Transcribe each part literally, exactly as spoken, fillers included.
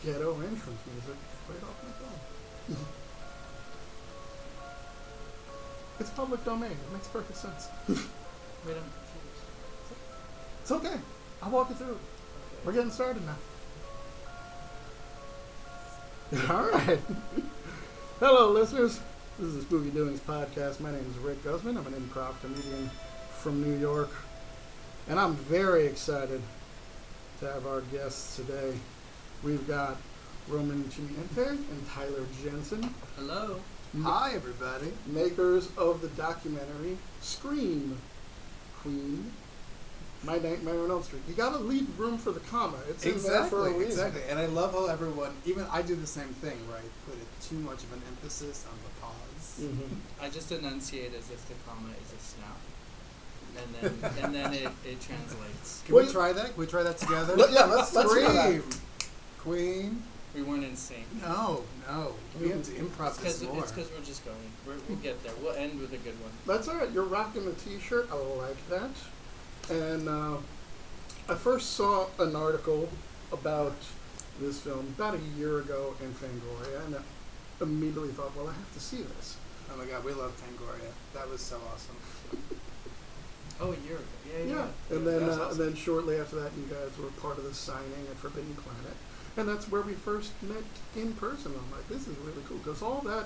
ghetto entrance music right off my phone. It's public domain. It makes perfect sense. Wait a minute. It's okay. I'll walk you through it. Okay. We're getting started now. All right. Hello, listeners. This is the Spooky Doings podcast. My name is Rick Guzman. I'm an improv comedian from New York. And I'm very excited to have our guests today. We've got Roman Chiniente and Tyler Jensen. Hello. Hi, everybody. Makers of the documentary Scream Queen, My Nightmare on Elm Street. You gotta leave room for the comma. It's in there for a Exactly, reason. exactly. And I love how everyone, even I do the same thing, right? Put it too much of an emphasis on the pause. Mm-hmm. I just enunciate as if the comma is a snap. And then and then it, it translates. Can Well, we try that? Can we try that together? Let- yeah, let's- let's try Scream! that. Queen? We weren't in sync. No, no. We Yeah. need to improv It's this more. because we're just going. We're, we'll get there. We'll end with a good one. That's all right. You're rocking the T-shirt. I like that. And uh, I first saw an article about this film about a year ago in Fangoria, and I immediately thought, well, I have to see this. Oh my god, we love Fangoria. That was so awesome. Oh, a year ago. Yeah, yeah. Yeah. And then, That's uh, awesome. and then shortly after that, you guys were part of the signing at Forbidden Planet, and that's where we first met in person. I'm like, this is really cool because all that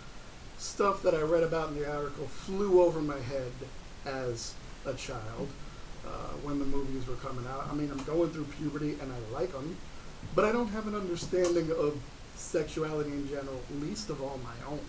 stuff that I read about in the article flew over my head as a child. Uh, when the movies were coming out. I mean, I'm going through puberty and I like them, but I don't have an understanding of sexuality in general, least of all my own.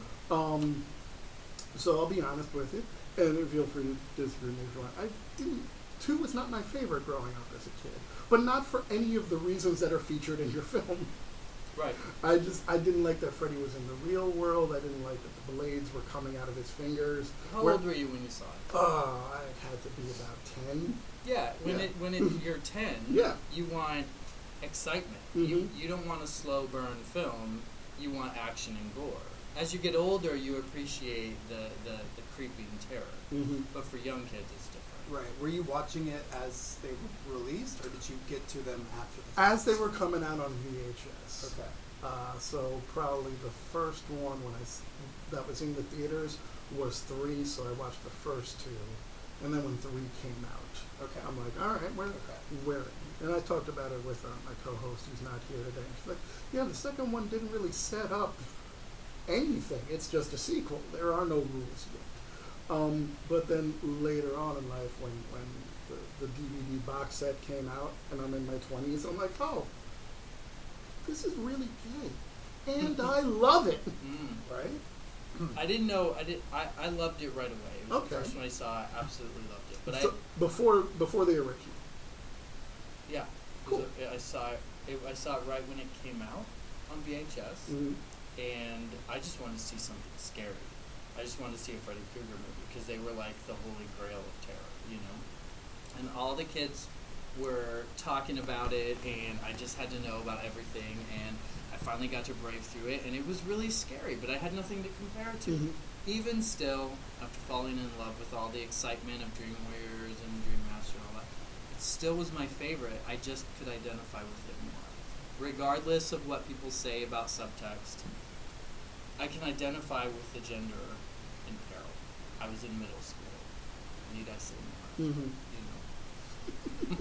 Um, so I'll be honest with you, and feel free to disagree with me if you want. I didn't. Two was not my favorite growing up as a kid, but not for any of the reasons that are featured in your film. Right. I just I didn't like that Freddy was in the real world. I didn't like that the blades were coming out of his fingers. How Where- old were you when you saw it? Oh, I had to be about ten. Yeah, when Yeah. it when it, you're ten, Yeah. you want excitement. Mhm. You you don't want a slow burn film. You want action and gore. As you get older, you appreciate the, the, the creeping terror. Mm-hmm. But for young kids, it's different. Right. Were you watching it as they were released, or did you get to them after the fact? As they were coming out on V H S. Okay. Uh, so probably the first one when I s- that was in the theaters was three. So I watched the first two, and then when three came out, Okay. I'm like, all right, where, Okay. where? And I talked about it with uh, my co-host who's not here today. She's like, yeah, the second one didn't really set up anything. It's just a sequel. There are no rules yet. Um, but then later on in life, when when the, the D V D box set came out, and I'm in my twenties, I'm like, oh, this is really gay, and I love it. Mm. Right? I didn't know. I did. I, I loved it right away. It was the Okay. first one I saw. I absolutely loved it. But So before before the original. I, yeah, it Cool. was a- I saw it, it. I saw it right when it came out on V H S, Mm-hmm. and I just wanted to see something scary. I just wanted to see a Freddy Krueger movie because they were like the holy grail of terror, you know. And all the kids were talking about it, and I just had to know about everything. And I finally got to brave through it, and it was really scary. But I had nothing to compare it to. Mhm. Even still, after falling in love with all the excitement of Dream Warriors and Dream Master and all that, it still was my favorite. I just could identify with it more. Regardless of what people say about subtext, I can identify with the gender in peril. I was in middle school. Need I say more? Mm-hmm. You know.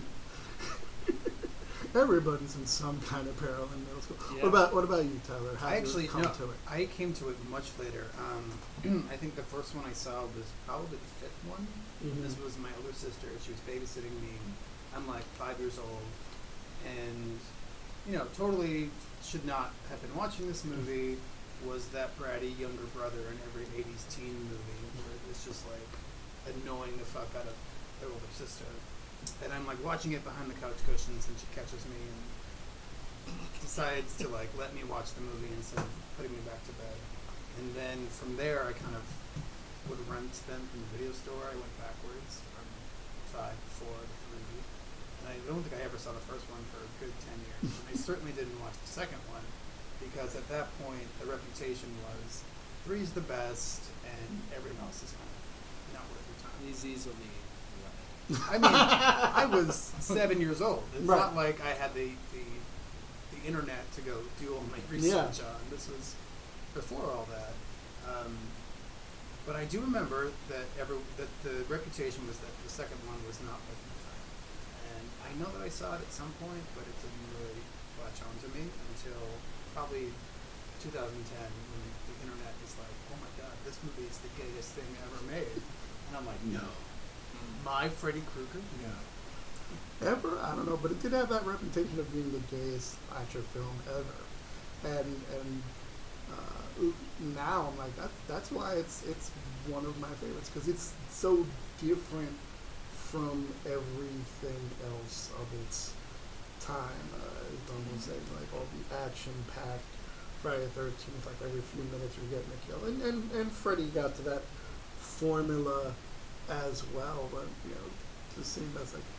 Everybody's in some kind of peril in middle school. Yeah. What about what about you, Tyler? How I did actually you come no, to it? I came to it much later. Um, I think the first one I saw was probably the fifth one. Mhm. This was my older sister. She was babysitting me. I'm like five years old, and you know, totally should not have been watching this movie. Was that bratty younger brother in every eighties teen movie where it's just like annoying the fuck out of their older sister. And I'm like watching it behind the couch cushions, and she catches me and decides to like let me watch the movie instead of putting me back to bed. And then from there, I kind of would rent them from the video store. I went backwards from five, four to three, and I don't think I ever saw the first one for a good ten years. And I certainly didn't watch the second one because at that point the reputation was three's the best, and everyone else is kind of not worth your time. He's easily led. I mean, I was seven years old. It's Right. not like I had the, the the the internet to go do all my research on. This was before all that. Um, but I do remember that every that the reputation was that the second one was not like the first. And I know that I saw it at some point, but it didn't really latch on to me until probably two thousand ten, when the internet is like, oh my god, this movie is the gayest thing ever made. And I'm like, no. My Freddy Krueger? No. Ever? I don't know, but it did have that reputation of being the gayest slasher film ever. And and uh, now I'm like, that's that's why it's it's one of my favorites, because it's so different from everything else of its time. Uh, it's almost like, like all the action-packed Friday the thirteenth, like every few minutes you're getting a kill. And, and, and Freddy got to that formula as well, but, you know, to see that's like,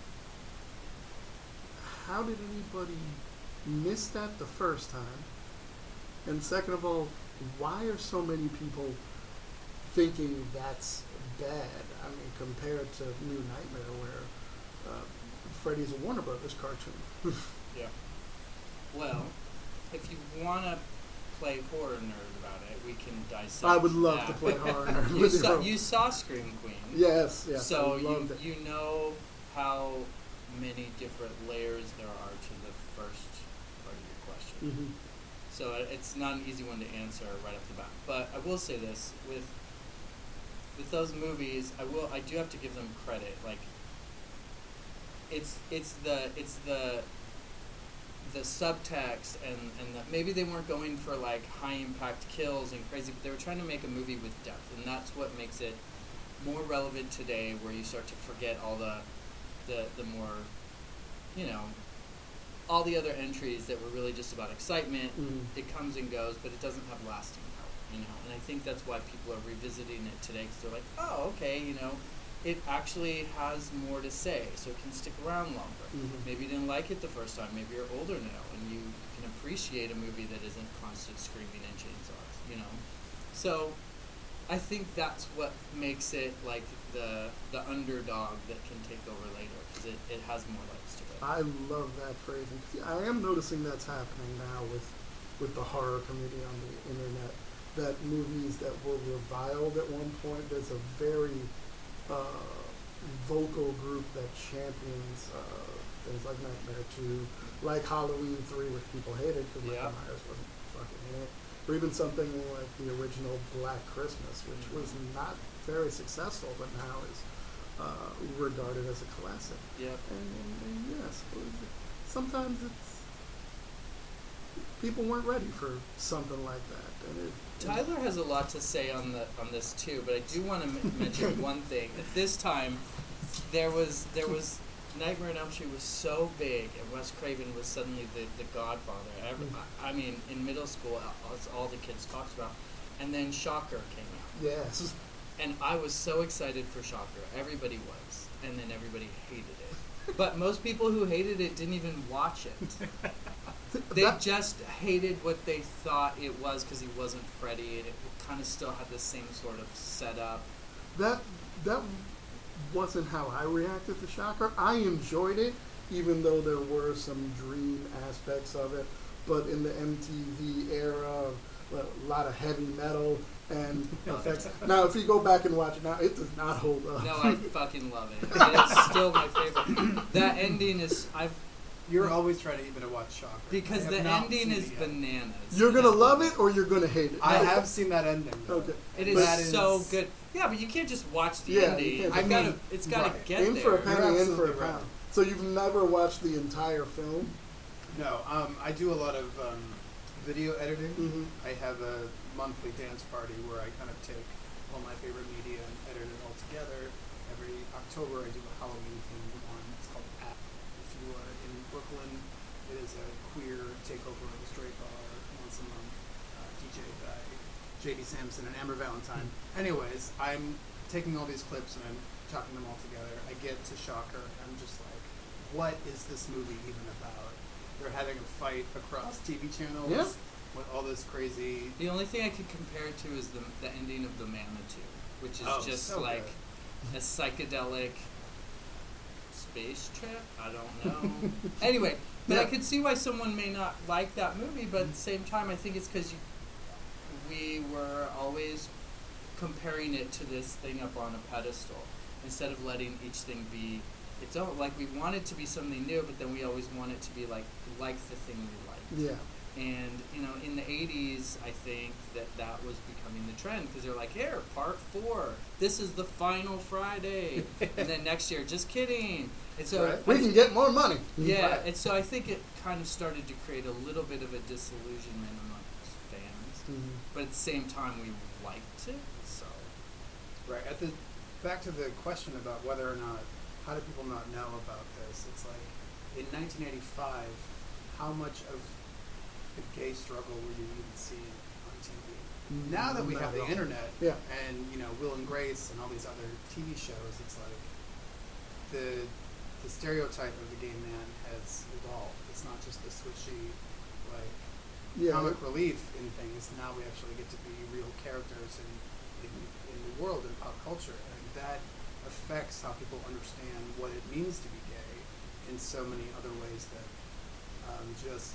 how did anybody miss that the first time? And second of all, why are so many people thinking that's bad? I mean, compared to New Nightmare, where uh, Freddy's a Warner Brothers cartoon. Yeah. Well, if you want to play horror nerd about it, we can dissect I would love that. to play horror nerd. you, with saw, you. you saw Scream Queen. Yes, yes. So I you loved it. you know how many different layers there are to the first part of your question. Mm-hmm. So it- it's not an easy one to answer right off the bat. But I will say this, with with those movies, I will I do have to give them credit. Like it's it's the it's the the subtext and, and the, maybe they weren't going for like high impact kills and crazy, but they were trying to make a movie with depth, and that's what makes it more relevant today, where you start to forget all the the, the more, you know, all the other entries that were really just about excitement. Mm. It comes and goes, but it doesn't have lasting power, you know, and I think that's why people are revisiting it today, because they're like, oh, okay, you know, it actually has more to say, so it can stick around longer. Mhm. Maybe you didn't like it the first time, maybe you're older now, and you can appreciate a movie that isn't constant screaming and chainsaws, you know? So, I think that's what makes it like the the underdog that can take over later, because it, it has more legs to it. I love that phrasing. 'Cause I am noticing that's happening now with with the horror community on the internet. That movies that were reviled at one point, there's a very uh, vocal group that champions uh, things like Nightmare two, like Halloween three, which people hated because Yeah. Michael Myers wasn't fucking in it. Or even something like the original Black Christmas, which was not very successful, but now is uh, regarded as a classic. Yep. And, and, and yes, sometimes it's people weren't ready for something like that. And it, Tyler has a lot to say on the on this too, but I do want to m- mention one thing. At this time, there was there was Nightmare on Elm Street was so big, and Wes Craven was suddenly the, the Godfather. Every, I, I mean, in middle school, that's all the kids talked about. And then Shocker came out, yes. and I was so excited for Shocker. Everybody was, and then everybody hated it. But most people who hated it didn't even watch it. They That- just hated what they thought it was because he wasn't Freddy, and it kind of still had the same sort of setup. That that wasn't how I reacted to Shocker. I enjoyed it, even though there were some dream aspects of it. But in the M T V era, a lot of heavy metal and effects. Now, if you go back and watch it now, it does not hold up. No, I fucking love it. It's still my favorite. That ending is I've You're always trying to get me to watch Shocker. because I the have not ending seen is it yet. bananas. You're gonna love it or you're gonna hate it. I have seen that ending. though. Okay. It is That so is- good. Yeah, but you can't just watch the Yeah, you ending. can't It's just- gotta, I mean, it's gotta right. get in there. for a You're penny, in for a absolutely right. pound. So you've never watched the entire film? No, um, I do a lot of um, video editing. Mm-hmm. I have a monthly dance party where I kind of take all my favorite media and edit it all together. Every October I do a Halloween themed one. It's called App. If you are in Brooklyn, it is a queer takeover of a straight bar once a month, uh, D J by J D Sampson and Amber Valentine. Anyways, I'm taking all these clips and I'm chopping them all together. I get to Shocker and I'm just like, what is this movie even about? They're having a fight across T V channels Yeah. with all this crazy. The only thing I could compare it to is the the ending of The Manitou, which is Oh, just so like good. a psychedelic space trip. I don't know. Anyway, But I Yeah. could see why someone may not like that movie, but at the same time, I think it's because we were always comparing it to this thing up on a pedestal instead of letting each thing be its own. Like, we want it to be something new, but then we always want it to be like like the thing we liked. Yeah. And, you know, in the eighties, I think that that was becoming the trend because they're like, here, part four. This is the final Friday. And then next year, just kidding. And so Right. We can get more money. yeah, Right. and so I think it kind of started to create a little bit of a disillusionment amongst fans. Mhm. But at the same time, we liked it, so. Right. At the back to the question about whether or not, how do people not know about this? It's like in nineteen eighty-five, how much of the gay struggle were you even seeing on T V? Now that we Not have at the all. internet Yeah. and you know Will and Grace and all these other T V shows, it's like the the stereotype of the gay man has evolved. It's not just the switchy like Yeah. comic relief in things. Now we actually get to be real characters in, in, in the world and pop culture, and that affects how people understand what it means to be gay in so many other ways that um, just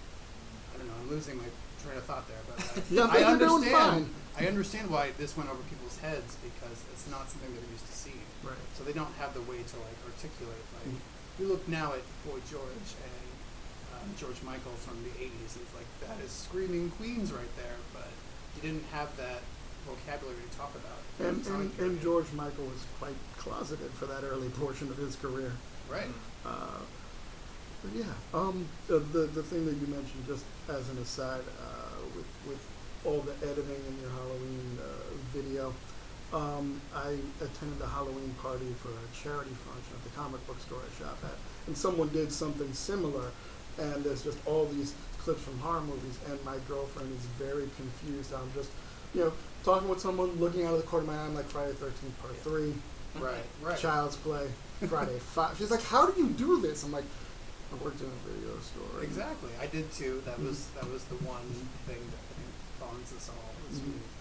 I don't know. I'm losing my train of thought there, but like, Yeah, I you're doing understand. fine. I understand why this went over people's heads because it's not something they're used to seeing. Right. So they don't have the way to like articulate. Like Mm. you look now at Boy George and um, George Michael from the eighties, and it's like that is screaming Queens right there. But you didn't have that vocabulary to talk about. And, It's not and, like and you're- George Michael was quite closeted for that early portion of his career. right? Uh, but yeah, um, the, the the thing that you mentioned, just as an aside, uh, with with all the editing in your Halloween uh, video, um, I attended a Halloween party for a charity function at the comic book store I shop at, and someone did something similar, and there's just all these clips from horror movies, and my girlfriend is very confused. I'm just, you know, talking with someone, looking out of the corner of my eye, I'm like Friday the thirteenth Part Three. Right, right. Child's Play, Friday Five. She's like, "How do you do this?" I'm like, "I worked in a video store." Exactly. I did too. That Mhm. was that was the one thing that I think bonds us all. Was Mhm. we-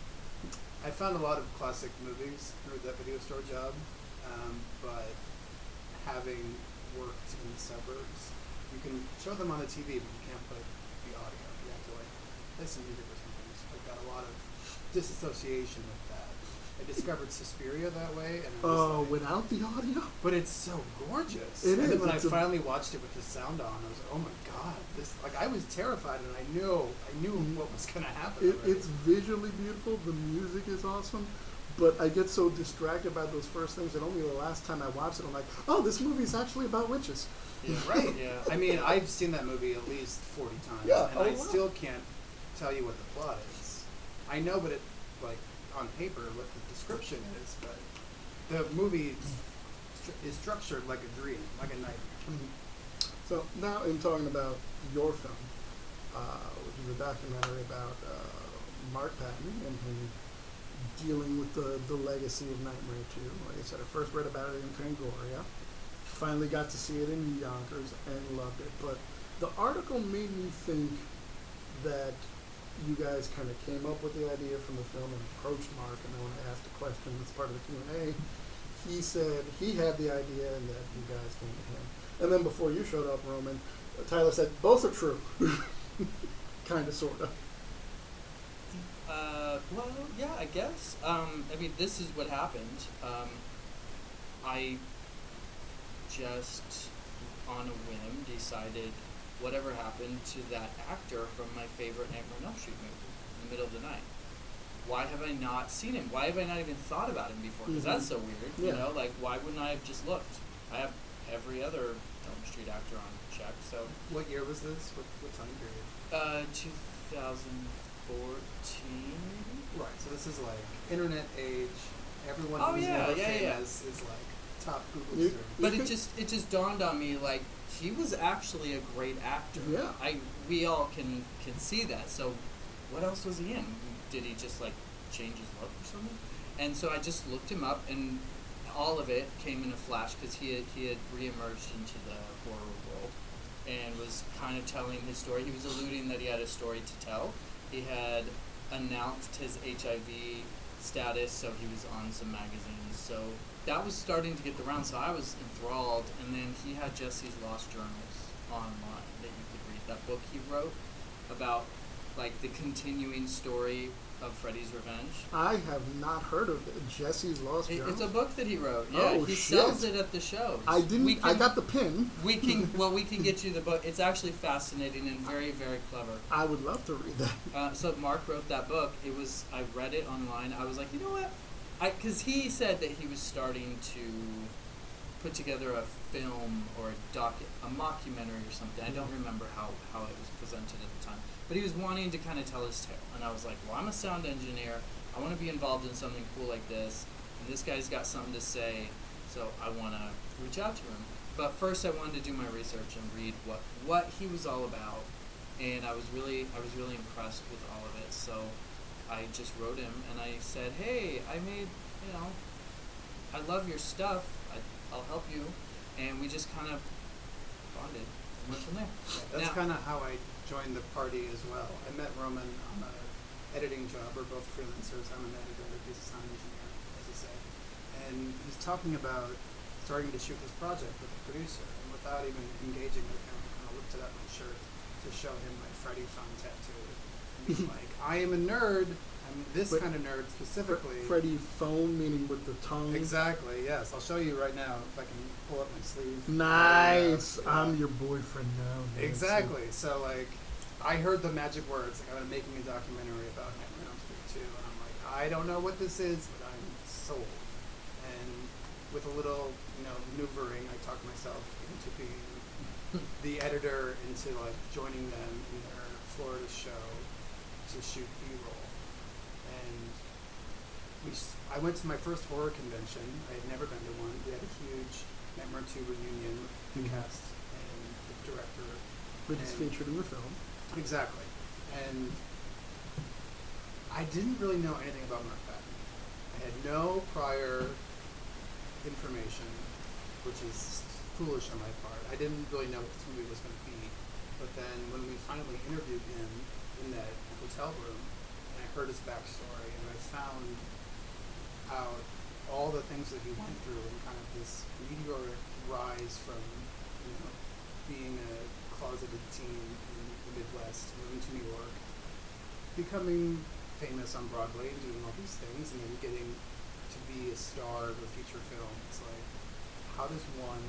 I found a lot of classic movies through that video store job, um, but having worked in the suburbs, you can show them on the T V, but you can't put the audio. You have to like play some music or something. So I got a lot of disassociation with that. I discovered Suspiria that way, and I was Oh, like, without the audio? but it's so gorgeous. It and is, then when I it's a- finally watched it with the sound on, I was like, oh my god, this like I was terrified, and I knew I knew what was gonna happen. It, already. it's visually beautiful. The music is awesome. But I get so distracted by those first things that only the last time I watched it, I'm like, oh, this movie is actually about witches. Yeah. right. Yeah. I mean, I've seen that movie at least forty times, Yeah, and oh, I wow. still can't tell you what the plot is. I know, but it like on paper what the description is, but the movie stru- is structured like a dream, like a nightmare. So now, in talking about your film, uh, which is a documentary about uh, Mark Patton and him dealing with the, the legacy of Nightmare two. Like I said, I first read about it in Fangoria, finally got to see it in Yonkers and loved it. But the article made me think that you guys kind of came up with the idea from the film and approached Mark, and then when I asked a question as part of the Q and A, he said he had the idea and that you guys came to him. And then before you showed up, Roman, uh, Tyler said, both are true. kind of, sort of. Uh, well, yeah, I guess. Um, I mean, this is what happened. Um, I just, on a whim, decided whatever happened to that actor from my favorite Nightmare on Elm Street movie, In the Middle of the Night. Why have I not seen him? Why have I not even thought about him before? Because Mhm. that's so weird, Yeah. you know? Like, why wouldn't I have just looked? I have every other Elm Street actor on check, so... What year was this? What, what time period? Uh, two thousand fourteen, maybe? Right. So this is like internet age. Everyone Oh, who's yeah, never yeah, yeah. famous is like top Google You- search. But it just it just dawned on me, like, he was actually a great actor. Yeah. I we all can can see that. So what else was he in? Did he just like change his look or something? And so I just looked him up, and all of it came in a flash because he had he had reemerged into the horror world and was kind of telling his story. He was alluding that he had a story to tell. He had announced his H I V status, so he was on some magazines. So that was starting to get the round, so I was enthralled. And then he had Jesse's Lost Journals online that you could read. That book he wrote about like the continuing story of Freddy's Revenge. I have not heard of it. Jesse's Lost It, Jones. it's a book that he wrote. Yeah, Oh, he shit. sells it at the shows. I didn't. We I can- got the pin. We can. Well, we can get you the book. It's actually fascinating and very, very clever. I would love to read that. Uh, so Mark wrote that book. It was. I read it online. I was like, you know what? I because he said that he was starting to put together a film or a doc, a mockumentary or something. I don't remember how how it was presented at the time. But he was wanting to kind of tell his tale, and I was like, well, I'm a sound engineer. I want to be involved in something cool like this, and this guy's got something to say, so I want to reach out to him. But first, I wanted to do my research and read what what he was all about, and I was really I was really impressed with all of it. So I just wrote him and I said, hey, I made you know, I love your stuff. I, I'll help you, and we just kind of bonded and went from there. That's Now- kind of how I joined the party as well. I met Roman on a editing job. We're both freelancers. I'm an editor. He's a sound engineer, as you say. And he's talking about starting to shoot this project with the producer. And without even engaging with him, I kind of lifted up my shirt to show him my Freddy Fun tattoo. And he's like, I am a nerd. I'm this But- kind of nerd specifically. Freddy phone, meaning with the tongue. Exactly, yes. I'll show you right now if I can pull up my sleeve. Nice. Yeah. I'm your boyfriend now. Nancy. Exactly. So like, I heard the magic words. Like, I'm making a documentary about Nightmare on Elm Street two, and I'm like, I don't know what this is, but I'm sold. And with a little, you know, maneuvering, I talked myself into being the editor, into like joining them in their Florida show to shoot B-roll. And we, s- I went to my first horror convention. I had never been to one. We had a huge Nightmare two reunion with the Mhm. cast and the director. Which is and- featured in the film. Exactly. And I didn't really know anything about Mark Patton. I had no prior information, which is foolish on my part. I didn't really know what this movie was going to be. But then when we finally interviewed him in that hotel room, and I heard his backstory, and I found out all the things that he went through and kind of this meteoric rise from, you know, being a closeted teen in the Midwest, moving to New York, becoming famous on Broadway and doing all these things, and then getting to be a star of a feature film. It's like, how does one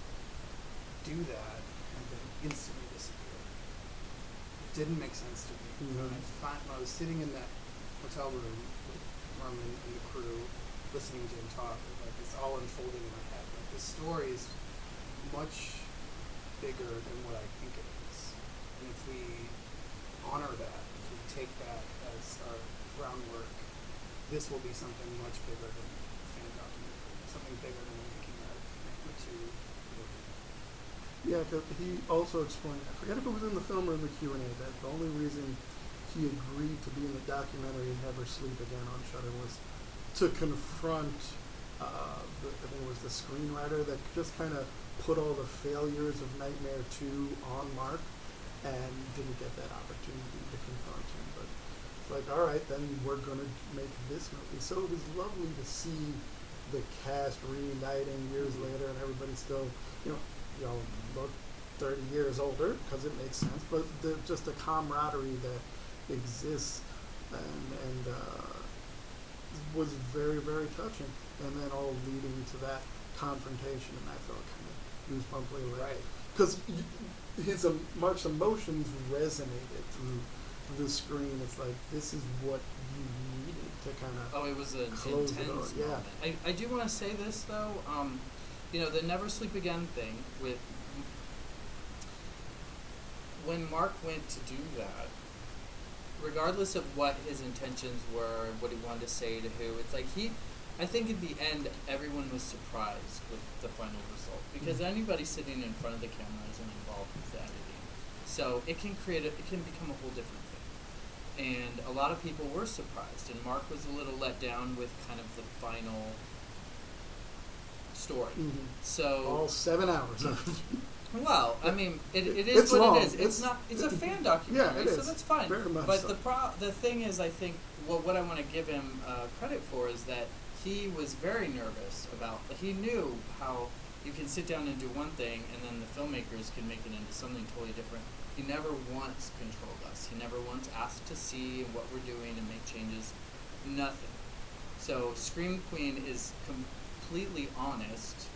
do that and then instantly disappear? It didn't make sense to me. Mhm. When, I find, when I was sitting in that hotel room with Roman and the crew, listening to him talk, like it's all unfolding in my head. Like this story is much bigger than what I think it is. And if we honor that, if we take that as our groundwork, this will be something much bigger than a fan documentary, something bigger than the making of Nightmare two movie. Yeah, 'cause he also explained, I forget if it was in the film or in the Q and A, that the only reason he agreed to be in the documentary Never Sleep Again on Shudder was to confront, uh, the, I think it was the screenwriter that just kind of put all the failures of Nightmare two on Mark and didn't get that opportunity to confront him. But it's like, all right, then we're going to make this movie. So it was lovely to see the cast reuniting years later and everybody still, you know, you know, look thirty years older because it makes sense, but the, just the camaraderie that exists and, and uh, was very, very touching. And then all leading to that confrontation, and I felt kind of goosebumply, like, Right. because his um, Mark's emotions resonated through the screen. It's like, this is what you needed to kind of. Oh, it was an Close it intense out, yeah. moment. I, I do want to say this though. Um, you know, the Never Sleep Again thing with when Mark went to do that, regardless of what his intentions were and what he wanted to say to who, it's like he, I think in the end, everyone was surprised with the final result because Mhm. anybody sitting in front of the camera isn't involved with the editing, so it can create a, it can become a whole different thing. And a lot of people were surprised, and Mark was a little let down with kind of the final story. Mhm. So, All seven hours of it. well, I mean, it, it It- is it's what long. it is. It's, It's- not. It's a fan documentary, Yeah, it so is. that's fine. Very much but so. the pro, the thing is, I think what what I want to give him uh, credit for is that he was very nervous about. He knew how you can sit down and do one thing, and then the filmmakers can make it into something totally different. He never once controlled us. He never once asked to see what we're doing and make changes. Nothing. So Scream Queen is completely honest.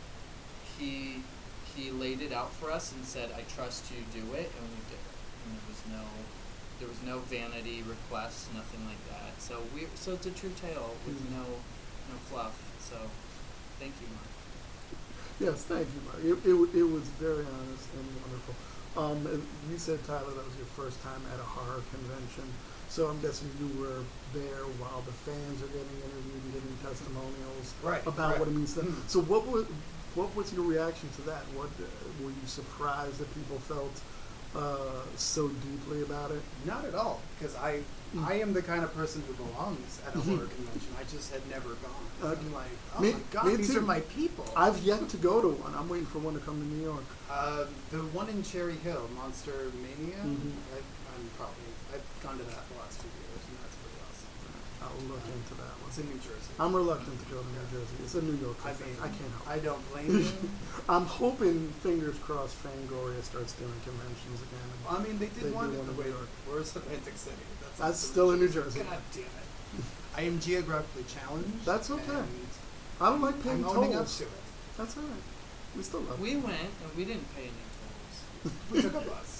He he laid it out for us and said, "I trust you, do it," and we did it. And there was no there was no vanity requests, nothing like that. So we so it's a true tale with Mm. no no fluff. So thank you, Mark. Yes, thank you, Mark. It, it, w- it was very honest and wonderful. Um, and you said, Tyler, that was your first time at a horror convention. So I'm guessing you were there while the fans are getting interviewed and giving testimonials Right, about right. what it means to them. Mm. So what was what was your reaction to that? What uh, were you surprised that people felt uh, so deeply about it? Not at all, because I Mm. I am the kind of person who belongs at a horror convention. I just had never gone. Uh, I'm like, oh me- my god, me these too. are my people. I've yet to go to one. I'm waiting for one to come to New York. Uh, the one in Cherry Hill, Monster Mania. Mhm. I, I'm probably I've gone to that the last two years, and that's pretty awesome. I'll look into that one. It's in New Jersey. I'm reluctant to go to New Jersey. It's a New York I thing. mean, I can't help. I don't blame you. I'm hoping, fingers crossed, Fangoria starts doing conventions again. I mean, they They did one do in one the in way. New York. Where's Atlantic City? That's, That's also still in New Jersey. God damn it! I am geographically challenged. That's okay. and I don't like paying I'm owning up tolls. to it. That's all right. We still love We it. went and we didn't pay any tolls. We took a bus.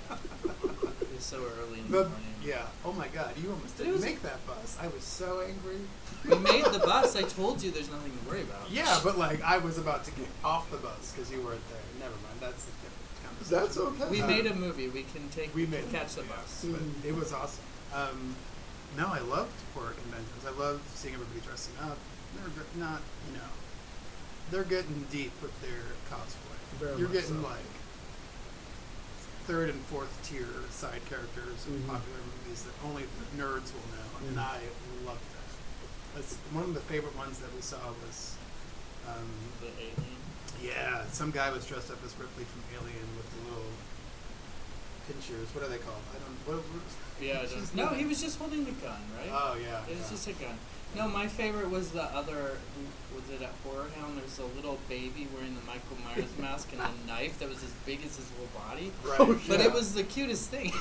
It was so early in the, The, morning. yeah. Oh my God! You almost But it didn't was- make that bus. I was so angry. We made the bus. I told you there's nothing to worry about. Yeah, but like I was about to get off the bus because you weren't there. Never mind. That's a different conversation. That's okay. We Uh, made a movie. We can take. We we made can catch the yeah, bus. but Mm. it was awesome. Um, no, I loved horror conventions. I love seeing everybody dressing up. They're good, not you know, they're getting deep with their cosplay. Very You're much getting so. like third and fourth tier side characters in Mhm. popular movies that only the nerds will know, and Mhm. I love that. That's one of the favorite ones that we saw was. Um, The alien. yeah, some guy was dressed up as Ripley from Alien with the little pinchers. What are they called? I don't. What, what, Yeah. I She's don't- No, the- he was just holding the gun, right? Oh yeah. It was yeah. just a gun. No, my favorite was the other. Was it at Horror Hound? There's a little baby wearing the Michael Myers mask and a knife that was as big as his whole body. Right. Oh, But yeah. it was the cutest thing.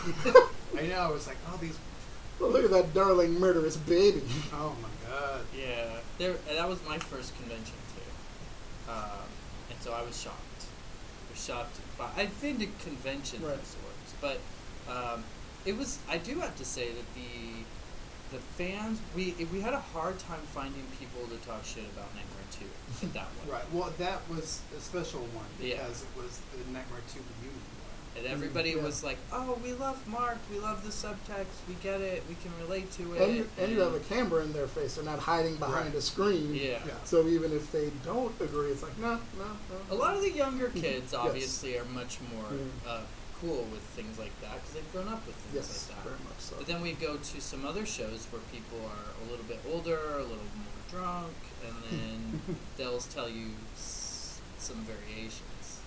I know. I was like, oh, these. Well, look at that darling murderous baby. Oh my god. Yeah, there. and That was my first convention too, um, and so I was shocked. I was shocked. By, I've been to conventions Right. of sorts, but um, it was. I do have to say that the the fans we we had a hard time finding people to talk shit about Nightmare Two at that one. Right. Well, that was a special one Yeah. because it was the Nightmare Two reunion one. And everybody Yeah. was like, "Oh, we love Mark. We love the subtext. We get it. We can relate to it." And you, and you have a camera in their face. They're not hiding behind Right. a screen. Yeah. Yeah. So even if they don't agree, it's like, no, no, no. A lot of the younger kids Yes. obviously are much more Yeah. uh, cool with things like that because they've grown up with things Yes, like that. very much so. But then we go to some other shows where people are a little bit older, a little more drunk, and then they'll tell you s- some variations.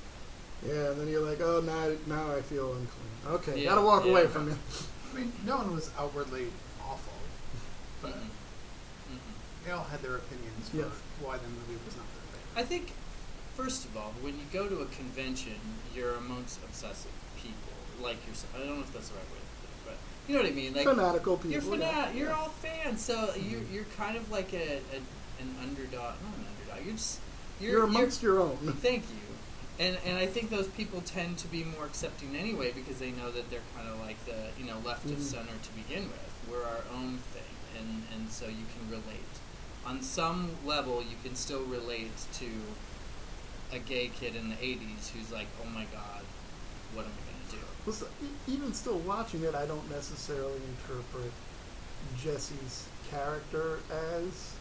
Yeah, and then you're like, oh, now, now I feel unclean. Okay, Yeah, gotta walk away yeah. from you. I mean, no one was outwardly awful, but Mhm. Mhm. they all had their opinions for Yes. why the movie was not their favorite. I think, first of all, when you go to a convention, you're amongst obsessive people like yourself. I don't know if that's the right way to put it, but you know what I mean. Like Fanatical people. you're yeah. fanat. You're Yeah. all fans, so you're Mhm. you're kind of like a, a an underdog. Not an underdog. You're just you're, You're amongst your own. Thank you. And and I think those people tend to be more accepting anyway because they know that they're kind of like the you know left of Mhm. center to begin with. We're our own thing, and and so you can relate. On some level, you can still relate to a gay kid in the eighties who's like, oh my god, what am I gonna do? Well, so, e- even still watching it, I don't necessarily interpret Jesse's character as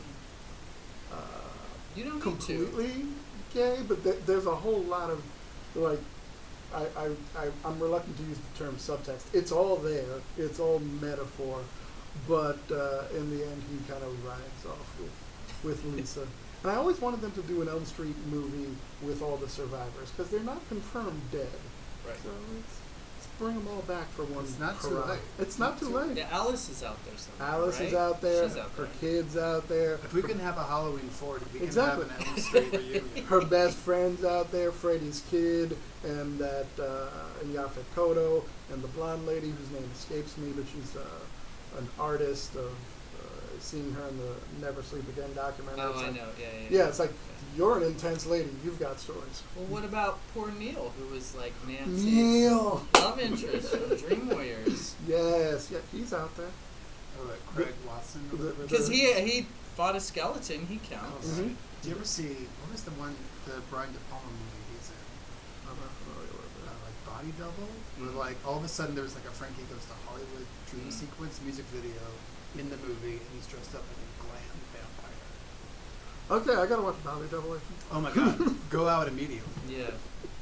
uh, You don't need to. completely gay, but th- there's a whole lot of like I, I, I I'm reluctant to use the term subtext. It's all there. It's all metaphor, but uh, in the end, he kind of rides off with with Lisa. And I always wanted them to do an Elm Street movie with all the survivors because they're not confirmed dead. Right. So it's, it's bring them all back for one. It's not too hurrah. late. It's not too late. Yeah, Alice is out there somewhere. Alice right? is out there. She's out Her there. kids out there. If we can have a Halloween forty, we can Exactly. have an Elm Street reunion. Her best friends out there, Freddy's kid, and that uh, and Yaphet Kotto, and the blonde lady whose name escapes me, but she's uh, an artist of uh, seeing her in the Never Sleep Again documentary. Oh, It's I like- know. Yeah, yeah. Yeah, it's like, you're an intense lady. You've got stories. Well, what about poor Neil, who was like Nancy's Neil. love interest from Dream Warriors? Yes, yeah, he's out there. Oh, like Craig Watson. or the- whatever. Because he he fought a skeleton. He Oh, counts. Mhm. right. Did you ever see, what was the one, the Brian De Palma movie he's in? I'm not familiar with Uh, it. like Body Double? Where Mhm. like all of a sudden there's like a Frankie Goes to Hollywood dream Mhm. sequence music video in the movie, and he's dressed up like a glam vampire. Okay, I gotta watch Body Double. I think. Oh my god, go out immediately. Yeah.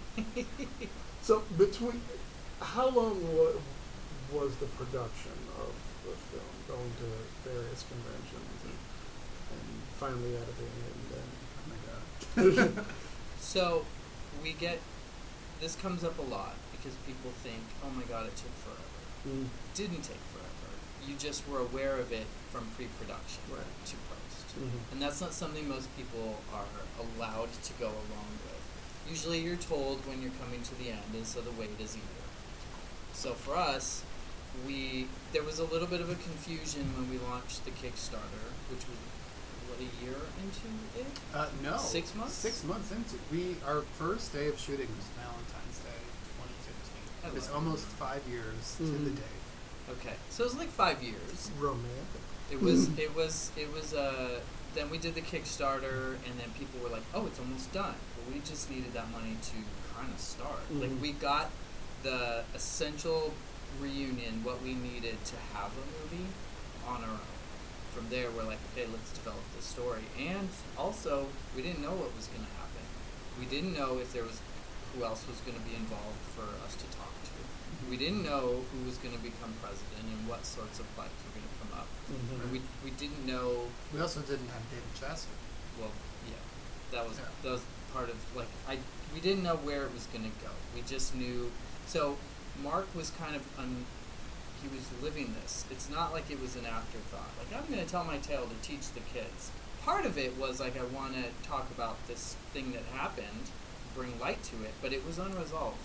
So between, how long wa- was the production of the film? Going to various conventions and, and finally editing it, and Oh my god. then So we get this comes up a lot because people think, oh my god, it took forever. Mm, Didn't take forever. You just were aware of it from pre-production Right. to post. mhm. And that's not something most people are allowed to go along with. Usually you're told when you're coming to the end, and so the wait is a year. So for us, we there was a little bit of a confusion when we launched the Kickstarter, which was what, a year into it? Uh, no. Six months? Six months into we our first day of shooting was Valentine's Day, twenty fifteen. I It was love almost it. five years to the Mhm. day. Okay. So it was like five years. Romantic. It was it was it was uh then we did the Kickstarter, and then people were like, "Oh, it's almost done." But we just needed that money to kind of start. Like Mhm. we got the essential reunion, what we needed to have a movie on our own. From there, we're like, "Okay, let's develop this story." And also, we didn't know what was going to happen. We didn't know if there was who else was going to be involved for us to talk to. We didn't know who was going to become president and what sorts of fights were going to come up. Mhm. And we we didn't know. We also didn't have David Chasser. Well, yeah, that was Yeah. that was part of like I. We didn't know where it was going to go. We just knew. So Mark was kind of un. He was living this. It's not like it was an afterthought. Like I'm going to tell my tale to teach the kids. Part of it was like I want to talk about this thing that happened, bring light to it, but it was unresolved.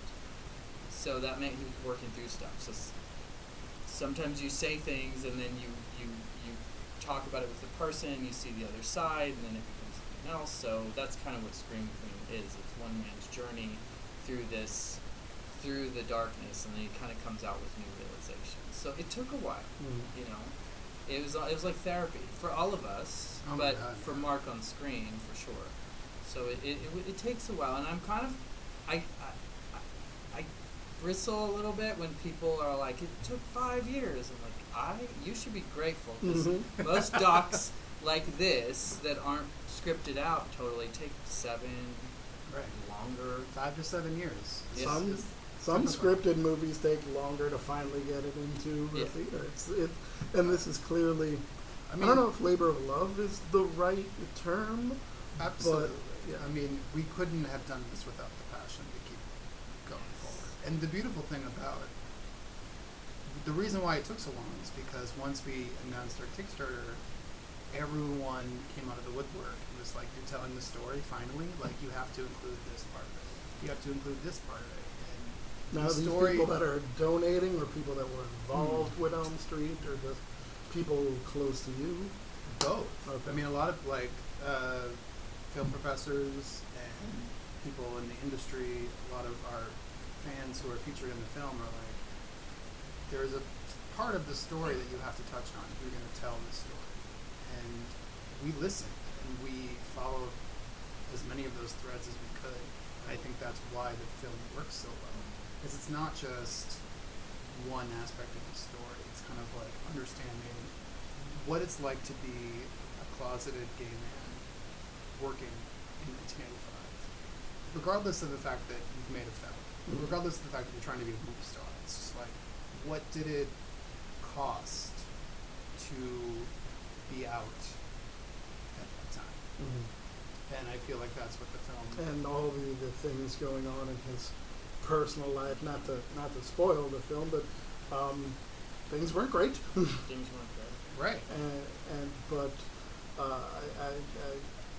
So that meant he was working through stuff. So s- sometimes you say things and then you, you, you talk about it with the person, you see the other side, and then it becomes something else. So that's kind of what Scream Queen is. It's one man's journey through this, through the darkness, and then he kind of comes out with new realizations. So it took a while, Mhm. you know. It was it was like therapy for all of us, Oh my but God, for yeah. Mark on screen for sure. So it it, it w- it takes a while, and I'm kind of I, I I I bristle a little bit when people are like, it took five years. I'm like, I you should be grateful because Mhm. most docs like this that aren't scripted out totally take seven Right. longer. Five to seven years. Yes. Some It's some typical. scripted movies take longer to finally get it into the Yeah. theater. It's it, and this is clearly. I I, mean, don't know if labor of love is the right term. Absolutely. yeah. I mean, we couldn't have done this without the passion to keep going forward. And the beautiful thing about it, the reason why it took so long is because once we announced our Kickstarter, everyone came out of the woodwork. It was like, you're telling the story finally, like you have to include this part of it. You have to include this part of it. And Now the these story, people that are donating, or people that were involved with Elm Street, or just people close to you. both. Okay. I mean, a lot of like uh, film professors and people in the industry, a lot of our fans who are featured in the film are like, there's a part of the story that you have to touch on if you're going to tell this story. And we listened and we followed as many of those threads as we could. And I think that's why the film works so well. Because it's not just one aspect of the story. It's kind of like understanding what it's like to be a closeted gay man working in nineteen eighty-five. Regardless of the fact that you've made a film, Mhm. regardless of the fact that you're trying to be a movie star, it's just like, what did it cost to be out at that time? And I feel like that's what the film. And all the, the things going on in his personal life, not to not to spoil the film, but um, things weren't great. Things weren't great. Right. and, and but uh, I, I, I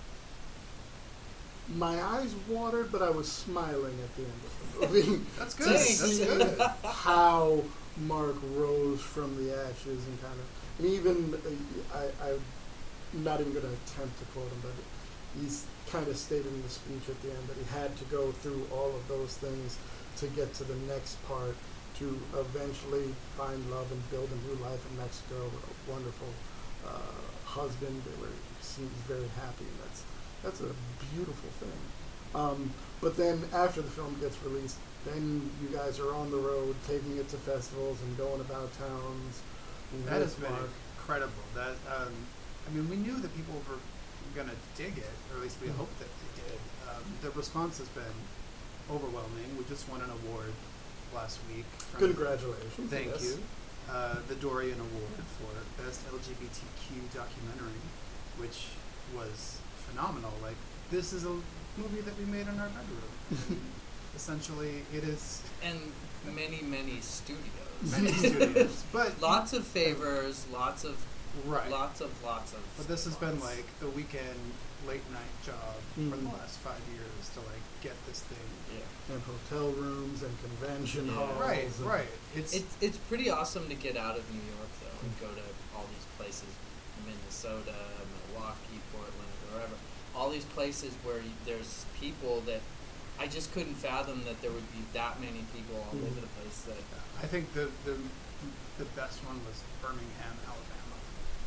my eyes watered, but I was smiling at the end of the movie. That's to good. That's see good. how Mark rose from the ashes and kind of, and even uh, I, I'm not even going to attempt to quote him, but he's kind of stated in the speech at the end that he had to go through all of those things to get to the next part, to eventually find love and build a new life in Mexico with a wonderful uh, husband where he seems very happy, and that's that's a beautiful thing. Um, but then after the film gets released, then you guys are on the road, taking it to festivals and going about towns. That has with been Mark. incredible. That um, I mean, we knew that people were going to dig it, or at least we Mhm. hoped that they did. Um, the response has been overwhelming. We just won an award last week. From Congratulations. Thank yes. you. Uh, the Dorian Award for Best L G B T Q Documentary, which was phenomenal. Like, this is a movie that we made in our bedroom. Essentially, it is And many, many studios. many studios, but Lots of favors, lots of, right. lots of, lots of. But this has been lots. like the weekend late night job for the Mm. last five years to like get this thing. Yeah. And hotel rooms and convention Yeah. halls. Right, and right. It's It's it's pretty awesome to get out of New York though and go to all these places, Minnesota, Milwaukee, Portland, wherever. All these places where you, there's people that I just couldn't fathom that there would be that many people all Mhm. over the place. That I think the the the best one was Birmingham, Alabama.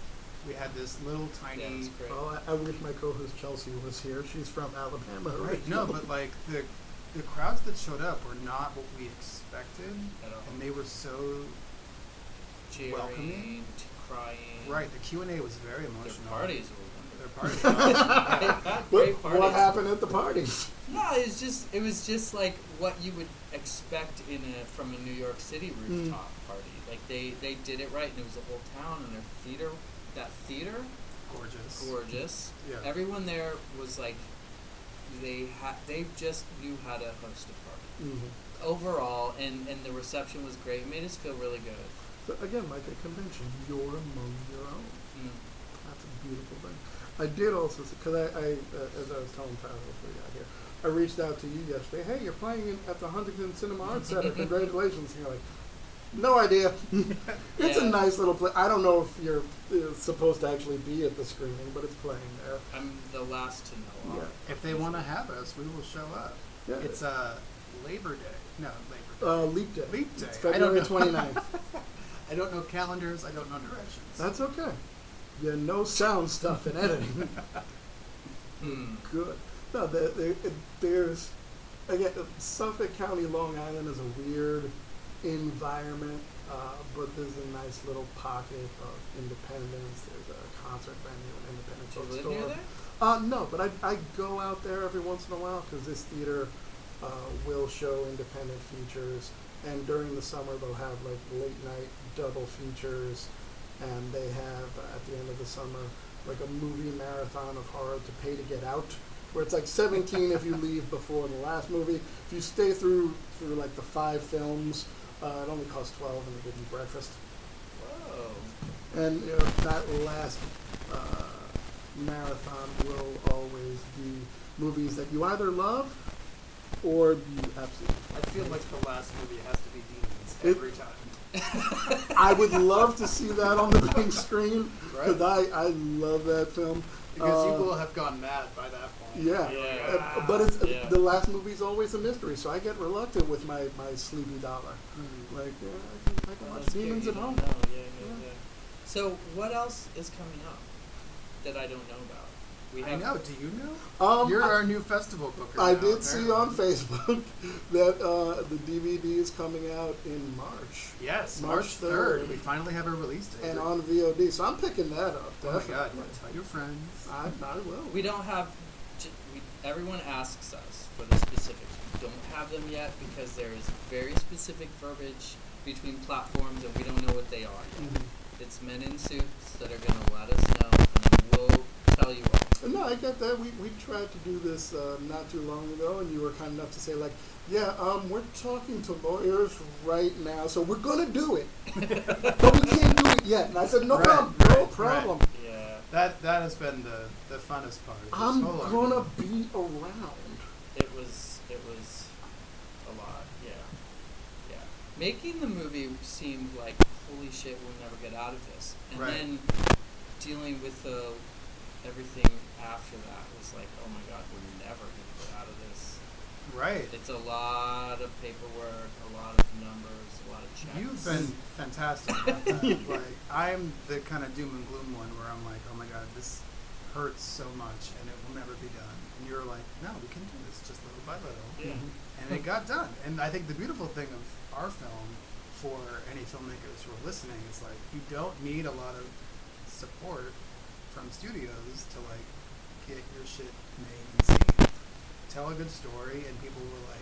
We had this little tiny. yeah, it's great. Oh, I, I wish my co-host Chelsea was here. She's from Alabama. Right. No, but like the the crowds that showed up were not what we expected, At all. and they were so Cheering, welcoming. t- crying. right. The Q and A was very Their emotional. parties were Their wonderful. parties. were awesome. They Yeah. had What, great parties. what happened at the parties? No, it was just it was just like what you would expect in a from a New York City rooftop party. Like they, they did it right, and it was a whole town, and their theater, that theater, Gorgeous. gorgeous. Yeah. Everyone there was like, they had they just knew how to host a party. Mm-hmm. Overall, and and the reception was great. It made us feel really good. So again, like a convention, you're among your own. Mm. That's a beautiful thing. I did also, because I, I uh, as I was telling Tyler before we got here, I reached out to you yesterday. Hey, you're playing in, at the Huntington Cinema Arts Center. Congratulations! And you're like, no idea. It's a Yeah. nice little place. I don't know if you're uh, supposed to actually be at the screening, but it's playing there. I'm the last to know. Yeah. If they want to have us, we will show up. Yeah. It's uh, Labor Day. No, Labor Day. Uh, Leap Day. Leap Day. It's I don't February know. twenty-ninth. I don't know calendars. I don't know directions. That's okay. You know sound stuff and editing. Hmm. Good. No, there, there, it- there's again Suffolk County, Long Island is a weird environment, uh, but there's a nice little pocket of independence. There's a concert venue, an independent Do you live bookstore. near there? Uh, no, but I, I go out there every once in a while because this theater uh, will show independent features, and during the summer they'll have like late night double features, and they have uh, at the end of the summer like a movie marathon of horror to pay to get out, where it's like seventeen if you leave before the last movie. If you stay through through like the five films, uh, it only costs twelve, and they give you breakfast. Whoa. And you know, that last uh, marathon will always be movies that you either love or you absolutely. I feel like the last movie has to be Demons It- every time. I would love to see that on the big screen because Right. I, I love that film. Because Uh, you will have gone mad by that point. Yeah, Yeah. Uh, but it's, Yeah. the last movie's always a mystery, so I get reluctant with my, my sleepy dollar. Mhm. Like, yeah, I can, I can Well, watch that's good. Demons You at don't home. know. Yeah, yeah, Yeah. yeah. So what else is coming up that I don't know about? We I have know. Do you know? Um, You're I- our new festival booker. I now, did see on apparently. Facebook that uh, the D V D is coming out in March Yes, March March third. third. We finally have a release date. and on V O D, so I'm picking that up. Oh my Definitely. god! Yeah, tell your friends. I, I will. We don't have. j- We, everyone asks us for the specifics. We don't have them yet because there is very specific verbiage between platforms, and we don't know what they are yet. Mhm. It's men in suits that are going to let us know, and we'll tell you all. No, I get that. We we tried to do this uh, not too long ago, and you were kind enough to say like, yeah, um, we're talking to lawyers right now, so we're gonna do it, but we can't do it yet. And I said, no Right, problem, no right, problem. Yeah. That that has been the, the funnest part. of this I'm whole gonna argument. be around. It was it was a lot, yeah. Yeah. Making the movie seemed like holy shit, we'll never get out of this. And Right. then dealing with the everything after that was like, oh my god, we're never gonna get out of this. Right. It's a lot of paperwork, a lot of numbers, a lot of checks. You've been fantastic about that. Like, I'm the kind of doom and gloom one where I'm like, oh my god, this hurts so much and it will never be done. And you're like, no, we can do this just little by little. Yeah. And it got done. And I think the beautiful thing of our film for any filmmakers who are listening is like, you don't need a lot of support from studios to like get your shit made and seen. Tell a good story and people were like,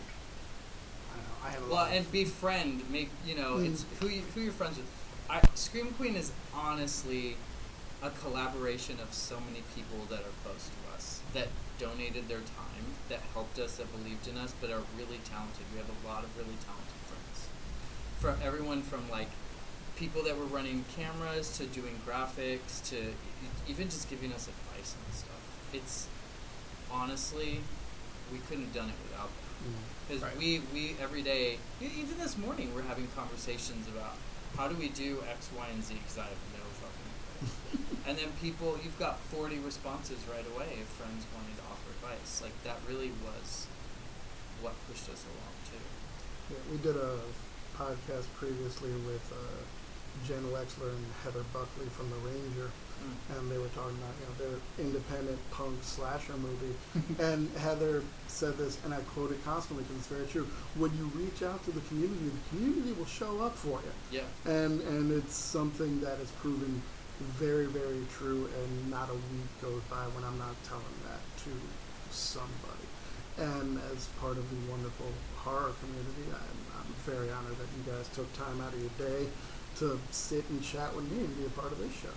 I don't know, I have a Well, lot and of befriend, make you know, Mm. it's who you, who you're friends with. I, Scream Queen is honestly a collaboration of so many people that are close to us, that donated their time, that helped us, that believed in us, but are really talented. We have a lot of really talented friends. From everyone from like people that were running cameras to doing graphics to e- even just giving us advice and stuff. It's honestly, we couldn't have done it without them. Because Right. we, we every day, e- even this morning, we're having conversations about how do we do X, Y, and Z, because I have no fucking clue. And then people, you've got forty responses right away of friends wanting to offer advice. Like, that really was what pushed us along, too. Yeah, we did a podcast previously with uh, Jen Wexler and Heather Buckley from The Ranger, Mm. and they were talking about, you know, their independent punk slasher movie. And Heather said this, and I quote it constantly because it's very true. When you reach out to the community, the community will show up for you. Yeah. And and it's something that is proven very, very true, and not a week goes by when I'm not telling that to somebody. And as part of the wonderful horror community, I'm, I'm very honored that you guys took time out of your day to sit and chat with me and be a part of this show.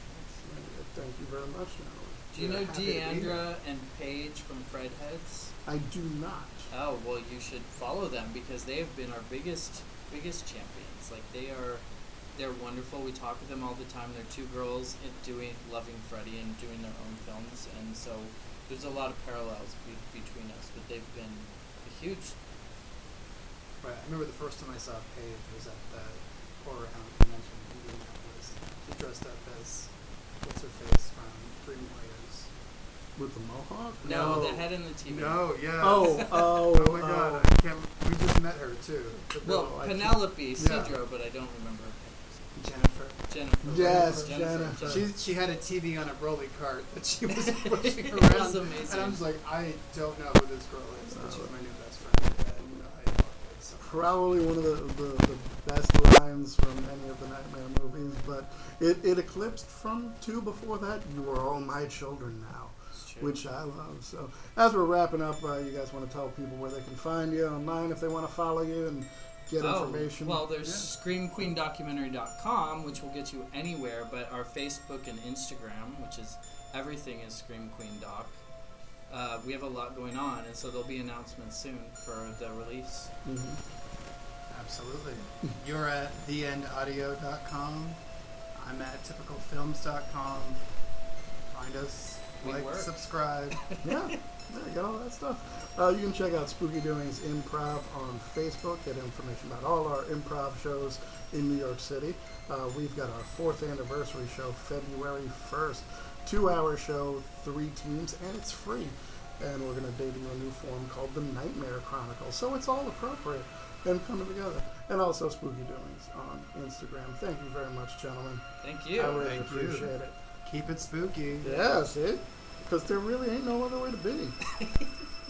And thank you very much, gentlemen. Do you We're know happy to be here. Deandra and Paige from Fred Heads? I do not. Oh, well, you should follow them because they have been our biggest biggest champions. Like, they are, they're wonderful. We talk with them all the time. They're two girls in doing Loving Freddy and doing their own films, and so there's a lot of parallels be- between us. But they've been a huge. Right. I remember the first time I saw Paige was at the Horror Hound convention in Indianapolis. She dressed up as what's her face from Dream Warriors. With the mohawk? No, the head in the T V. No, yeah. Oh, oh, Oh my god, oh. I can't. We just met her too. The Well, No, I Penelope Yeah. Cedro, but I don't remember her name. Jennifer. Jennifer. Yes, Jennifer. Jennifer. She she had a T V on a rolly cart that she was pushing It around. was amazing. And I'm just like, I don't know who this girl is, but she's my new best friend. And I love her so much. Probably one of the, the, the best lines from any of the Nightmare movies, but it, it eclipsed from two before that. You are all my children now, It's true. which I love. So as we're wrapping up, uh, you guys want to tell people where they can find you online if they want to follow you and get Oh, information? well, there's Yeah. scream queen documentary dot com, which will get you anywhere, but our Facebook and Instagram, which is everything is Scream Queen Doc. Uh, we have a lot going on, and so there'll be announcements soon for the release. Mhm. Absolutely. You're at the end audio dot com. I'm at typical films dot com. Find us, We like, work. subscribe. Yeah, yeah, you got all that stuff. Uh, you can check out Spooky Doings Improv on Facebook. Get information about all our improv shows in New York City. Uh, we've got our fourth anniversary show, February first. Two-hour show, three teams, and it's free. And we're going to debut a new form called the Nightmare Chronicles. So it's all appropriate and coming together. And also Spooky Doings on Instagram. Thank you very much, gentlemen. Thank you. I really Thank you. appreciate it. Keep it spooky. Yeah, see? Because there really ain't no other way to be.